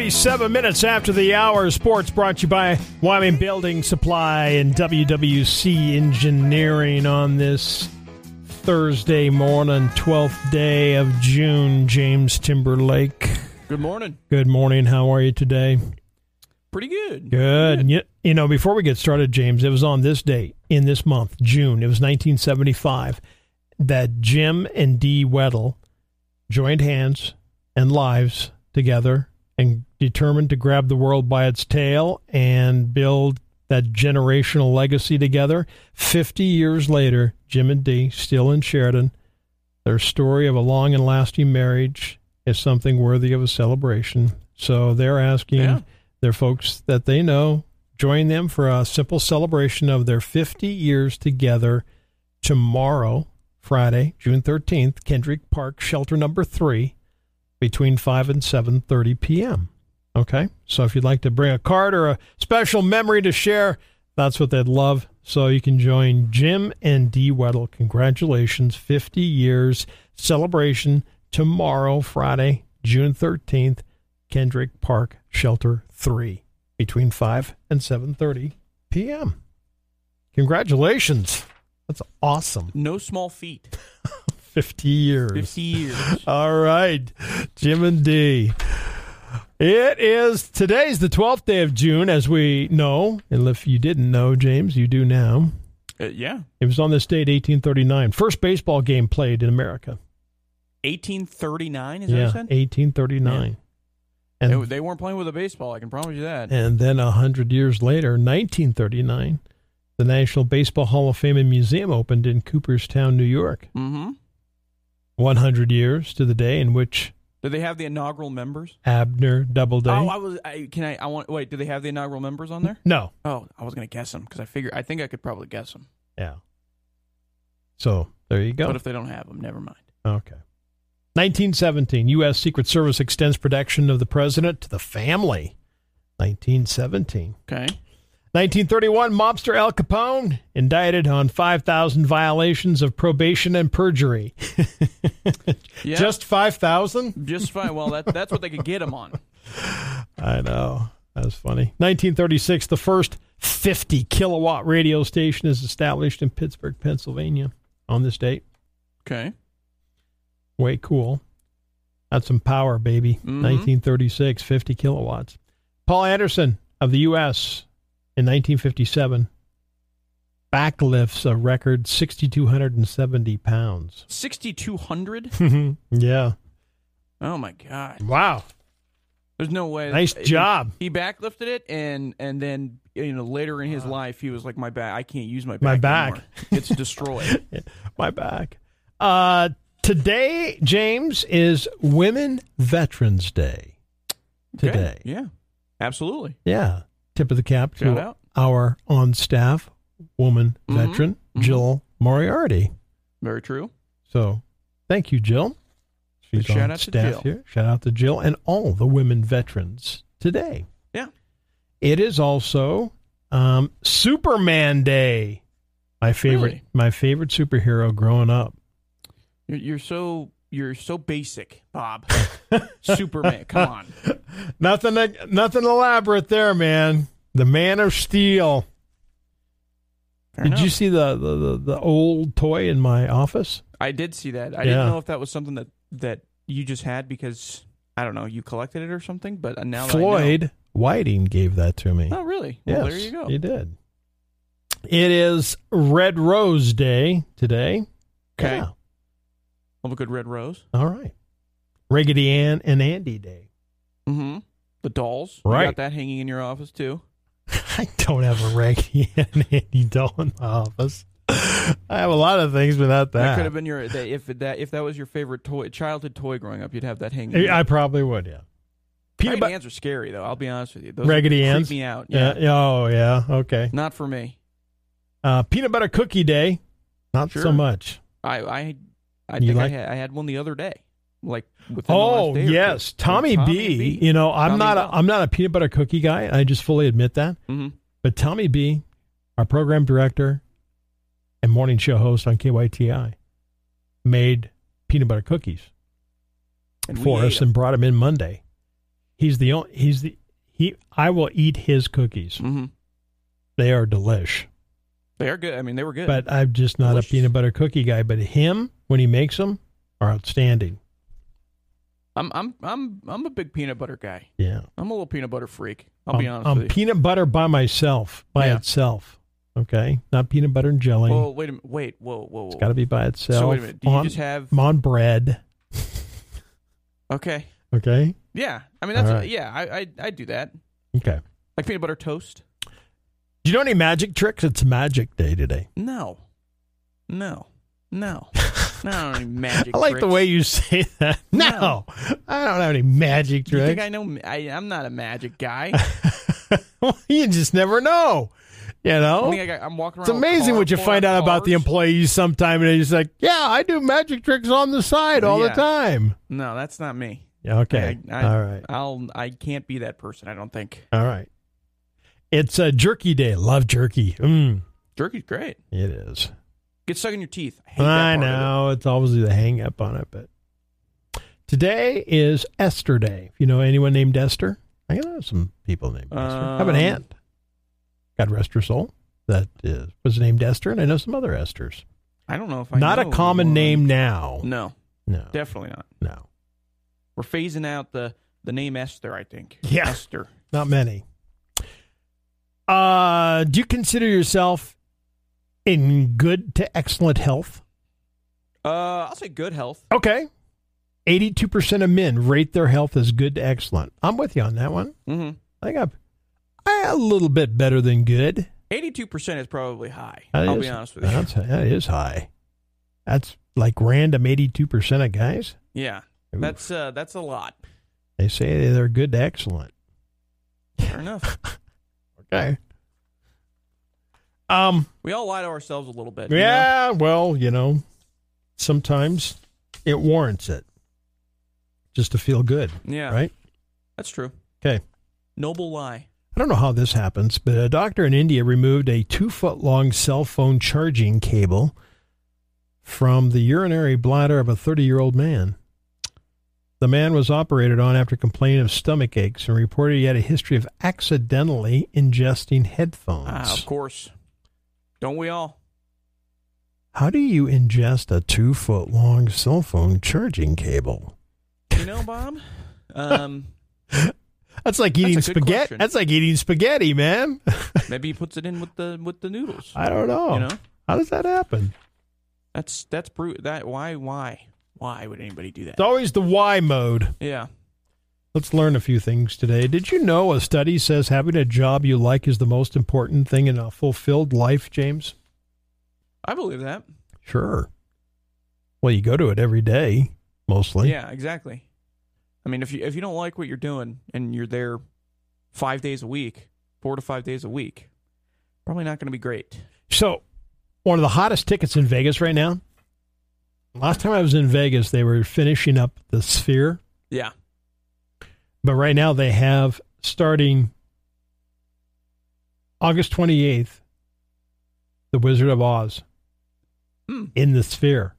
37 minutes after the hour. Sports brought to you by Wyoming Building Supply and WWC Engineering on this Thursday morning, 12th day of June. James Timberlake. Good morning. Good morning. How are you today? Pretty good. Good. You know, before we get started, James, it was on this date, in this month, June, it was 1975, that Jim and Dee Weddle joined hands and lives together and determined to grab the world by its tail and build that generational legacy together. 50 years later, Jim and Dee, still in Sheridan, their story of a long and lasting marriage is something worthy of a celebration. So they're asking their folks that they know, join them for a simple celebration of their 50 years together tomorrow, Friday, June 13th, Kendrick Park, shelter number 3, between 5 and 7:30 p.m. Okay? So if you'd like to bring a card or a special memory to share, that's what they'd love. So you can join Jim and Dee Weddle. Congratulations, 50 years celebration tomorrow, Friday, June 13th, Kendrick Park, shelter 3, between 5 and 7:30 p.m. Congratulations. That's awesome. No small feat. 50 years. 50 years. All right, Jim and Dee. Today's the 12th day of June, as we know. And if you didn't know, James, you do now. Yeah. It was on this date, 1839. First baseball game played in America. 1839, is that what you said? 1839. Yeah. And they weren't playing with a baseball, I can promise you that. And then 100 years later, 1939, the National Baseball Hall of Fame and Museum opened in Cooperstown, New York. Mm-hmm. 100 years to the day in which... Did they have the inaugural members? Abner Doubleday. Wait, do they have the inaugural members on there? No. Oh, I was going to guess them because I think I could probably guess them. Yeah. So, there you go. But if they don't have them, never mind. Okay. 1917, U.S. Secret Service extends protection of the president to the family. 1917. Okay. 1931, mobster Al Capone indicted on 5,000 violations of probation and perjury. Yeah. Just 5,000? Just fine. Well, that's what they could get him on. I know. That's funny. 1936, the first 50-kilowatt radio station is established in Pittsburgh, Pennsylvania on this date. Okay. Way cool. That's some power, baby. Mm-hmm. 1936, 50 kilowatts. Paul Anderson of the U.S., in 1957, backlifts a record 6,270 pounds. 6,200? Yeah. Oh, my God. Wow. There's no way. Nice job. He backlifted it, and then later in his life, he was like, my back, I can't use my back My back. anymore. It's destroyed. My back. Today, James, is Women Veterans Day. Today. Okay. Yeah, absolutely. Yeah. Tip of the cap Shout to out. our on-staff woman veteran, Jill Moriarty. Very true. So, thank you, Jill. She's Shout on out to staff Jill. here. Shout out to Jill and all the women veterans today. Yeah. It is also Superman Day. My favorite superhero growing up. You're so basic, Bob. Superman, come on. Nothing elaborate there, man. The Man of Steel. Did you see the old toy in my office? I did see that. I didn't know if that was something that you just had because, I don't know, you collected it or something, but now Floyd that I know. Whiting gave that to me. Oh, really? Well, yes, there you go. He did. It is Red Rose Day today. Okay. Yeah. Love a good red rose. All right. Raggedy Ann and Andy Day. Mm-hmm. The dolls. Right. You got that hanging in your office, too. I don't have a Raggedy Ann and Andy doll in my office. I have a lot of things, but not that. That could have been your if that was your favorite childhood toy growing up, you'd have that hanging. I probably would, yeah. Raggedy Anns are scary, though. I'll be honest with you. Those Raggedy creep Anns? me out. Yeah. Oh, yeah. Okay. Not for me. Peanut Butter Cookie Day. Not Sure. so much. I had one the other day. Like within the Oh, last day or yes. two. Tommy B. You know, I'm not a peanut butter cookie guy. I just fully admit that. Mm-hmm. But Tommy B., our program director and morning show host on KYTI, made peanut butter cookies And for us and brought them in Monday. I will eat his cookies. Mm-hmm. They are delish. They are good. I mean, they were good. But I'm just not Delicious. a peanut butter cookie guy. But him, when he makes them, are outstanding. I'm a big peanut butter guy. Yeah. I'm a little peanut butter freak. I'll be honest I'm with you. peanut butter by itself. Okay? Not peanut butter and jelly. Well, wait a minute. Wait, whoa. It's got to be by itself. So wait a minute. Do you just have... on bread. Okay. Okay? Yeah. I mean, that's... All right. Yeah, I do that. Okay. Like peanut butter toast? Do you know any magic tricks? It's Magic Day today. No. No, I don't have any magic I like tricks. the way you say that. No. I don't have any magic You tricks. think I know? I'm not a magic guy. You just never know. You know? I think I'm walking around. It's amazing what you find out about the cars. employees sometime, and they're just like, yeah, I do magic tricks on the side all the Yeah. time. No, that's not me. Yeah, okay. All right. I can't be that person. I don't think. All right. It's a jerky day. Love jerky. Jerky's great. It is. Get stuck in your teeth. I hate that I part of know. It's always the hang up on it. But today is Esther Day. If you know anyone named Esther, I know some people named Esther. I have an aunt. God rest her soul. That was named Esther, and I know some other Esthers. I don't know if I Not know a common one. name now. No, No. definitely not. No. We're phasing out the name Esther, I think. Yeah. Esther. Not many. Do you consider yourself in good to excellent health? I'll say good health. Okay. 82% of men rate their health as good to excellent. I'm with you on that one. Mm-hmm. I think I'm a little bit better than good. 82% is probably high. That I'll is- be honest with you. That is high. That's like random 82% of guys. Yeah, Oof. that's a lot. They say they're good to excellent. Fair enough. Okay. We all lie to ourselves a little bit. you know? Yeah, well, sometimes it warrants it just to feel good, Yeah. right? That's true. Okay. Noble lie. I don't know how this happens, but a doctor in India removed a 2-foot-long cell phone charging cable from the urinary bladder of a 30-year-old man. The man was operated on after complaining of stomach aches and reported he had a history of accidentally ingesting headphones. Of course. Don't we all? How do you ingest a 2-foot-long cell phone charging cable? You know, Bob? That's like eating That's a good spaghetti. question. That's like eating spaghetti, man. Maybe he puts it in with the noodles. I don't know. You know? How does that happen? That's that why would anybody do that? It's always the why mode. Yeah. Let's learn a few things today. Did you know a study says having a job you like is the most important thing in a fulfilled life, James? I believe that. Sure. Well, you go to it every day, mostly. Yeah, exactly. I mean, if you don't like what you're doing and you're there 5 days a week, 4 to 5 days a week, probably not going to be great. So, one of the hottest tickets in Vegas right now. Last time I was in Vegas, they were finishing up the Sphere. Yeah. But right now they have, starting August 28th, The Wizard of Oz in the Sphere.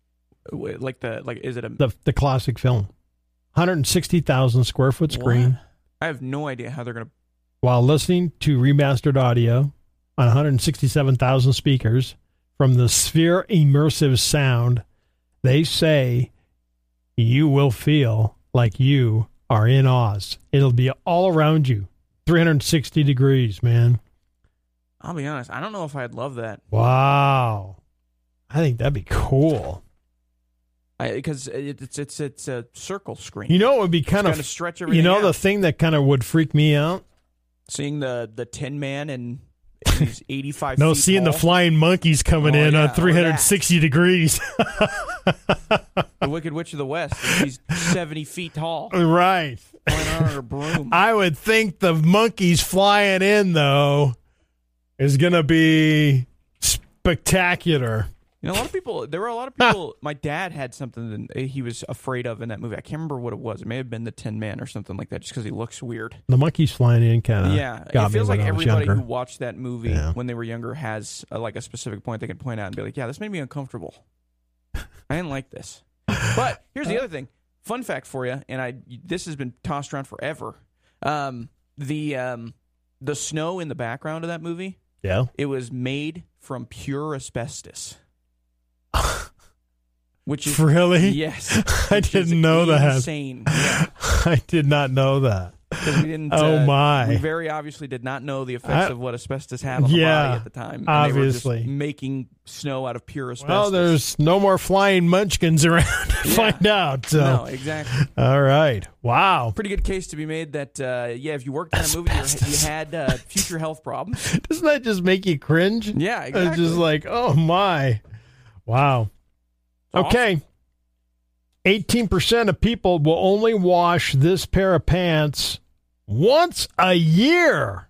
Is it a The classic film. 160,000 square foot screen. What? I have no idea how they're going to. While listening to remastered audio on 167,000 speakers from the Sphere immersive sound, they say you will feel like you are in Oz. It'll be all around you. 360 degrees, man. I'll be honest. I don't know if I'd love that. Wow. I think that'd be cool. Because it's a circle screen. You know, it would be kind of of, stretch everything the out. thing that kind of would freak me out? Seeing the Tin Man and he's 85 No, feet seeing tall. the flying monkeys coming in yeah, on 360 degrees. The Wicked Witch of the West. He's 70 feet tall. Right. Flying around on a broom. I would think the monkeys flying in, though, is going to be spectacular. You know, there were a lot of people. My dad had something that he was afraid of in that movie. I can't remember what it was. It may have been the Tin Man or something like that, just because he looks weird. The monkeys flying in kind of got it feels me like when I was everybody younger. who watched that movie when they were younger has a specific point they can point out and be like, yeah, this made me uncomfortable. I didn't like this. But here's the other thing. fun fact for you, and this has been tossed around forever. The snow in the background of that movie, it was made from pure asbestos. Which is really? Yes. I didn't know that. Insane. Yeah. I did not know that. We didn't, my! We very obviously did not know the effects of what asbestos had on the body at the time. Obviously, they were just making snow out of pure asbestos. Well, there's no more flying munchkins around to find out. So. No, exactly. All right. Wow. Pretty good case to be made that if you worked on a movie, you had future health problems. Doesn't that just make you cringe? Yeah, exactly. It's just like, oh my, wow. Okay. 18% of people will only wash this pair of pants once a year.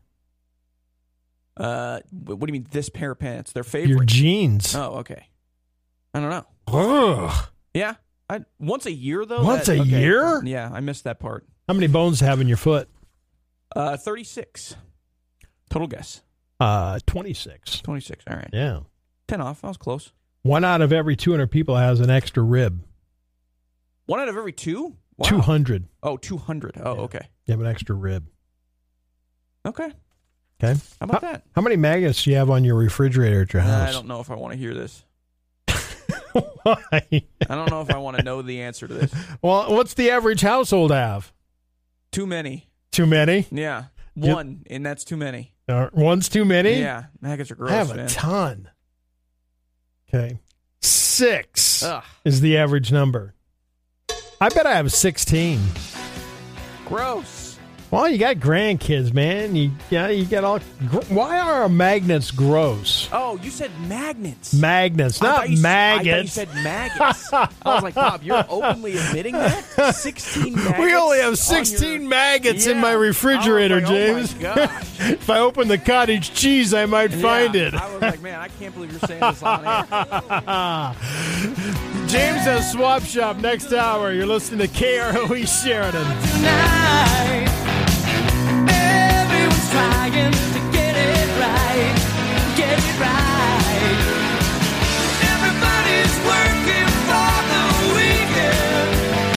What do you mean, this pair of pants? Their favorite? Your jeans. Oh, okay. I don't know. Ugh. Yeah. Once a year, though? Once a year? Yeah, I missed that part. How many bones have in your foot? 36. Total guess. 26. 26. All right. Yeah. 10 off. I was close. 1 out of every 200 people has an extra rib. 1 out of every 2? Wow. 200. Oh, 200. Oh, yeah. Okay. You have an extra rib. Okay. Okay. How about that? How many magnets do you have on your refrigerator at your house? I don't know if I want to hear this. Why? I don't know if I want to know the answer to this. Well, what's the average household have? Too many. Too many? Yeah. 1, and that's too many. One's too many? Yeah. Maggots are gross, I have man. a ton. Okay. 6 Ugh. is the average number. I bet I have 16. Gross. Well, you got grandkids, man. You get all. Why are magnets gross? Oh, you said magnets. Magnets, not maggots. I thought you said maggots. I was like, Bob, you're openly admitting that? 16 maggots. We only have 16 maggots in my refrigerator, James. Oh, my gosh. If I open the cottage cheese, I might find it. I was like, man, I can't believe you're saying this on air. James has Swap Shop next hour. You're listening to KROE Sheridan. Tonight, everyone's trying